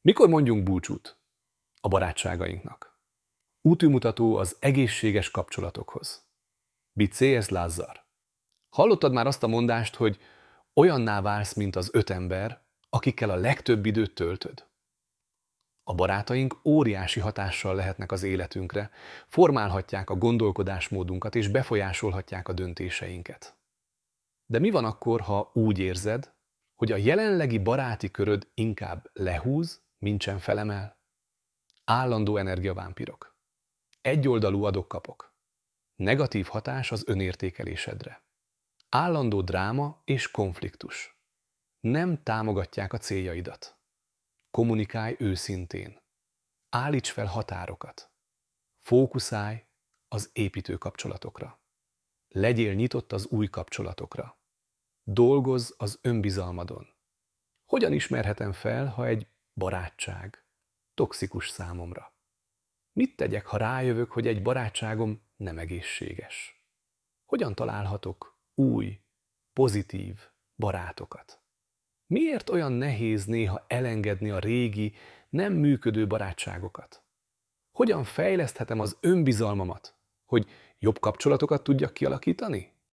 Mikor mondjunk búcsút a barátságainknak? Útmutató az egészséges kapcsolatokhoz. C.S. Lázár. Hallottad már azt a mondást, hogy olyanná válsz, mint az 5 ember, akikkel a legtöbb időt töltöd? A barátaink óriási hatással lehetnek az életünkre, formálhatják a gondolkodásmódunkat és befolyásolhatják a döntéseinket. De mi van akkor, ha úgy érzed, hogy a jelenlegi baráti köröd inkább lehúz, mintsem felemel? Állandó energiavámpirok. Egyoldalú adok-kapok. Negatív hatás az önértékelésedre. Állandó dráma és konfliktus. Nem támogatják a céljaidat. Kommunikálj őszintén. Állíts fel határokat. Fókuszálj az építő kapcsolatokra. Legyél nyitott az új kapcsolatokra. Dolgozz az önbizalmadon. Hogyan ismerhetem fel, ha egy barátság toxikus számomra? Mit tegyek, ha rájövök, hogy egy barátságom nem egészséges? Hogyan találhatok új, pozitív barátokat? Miért olyan nehéz néha elengedni a régi, nem működő barátságokat? Hogyan fejleszthetem az önbizalmamat, hogy jobb kapcsolatokat tudjak kialakítani?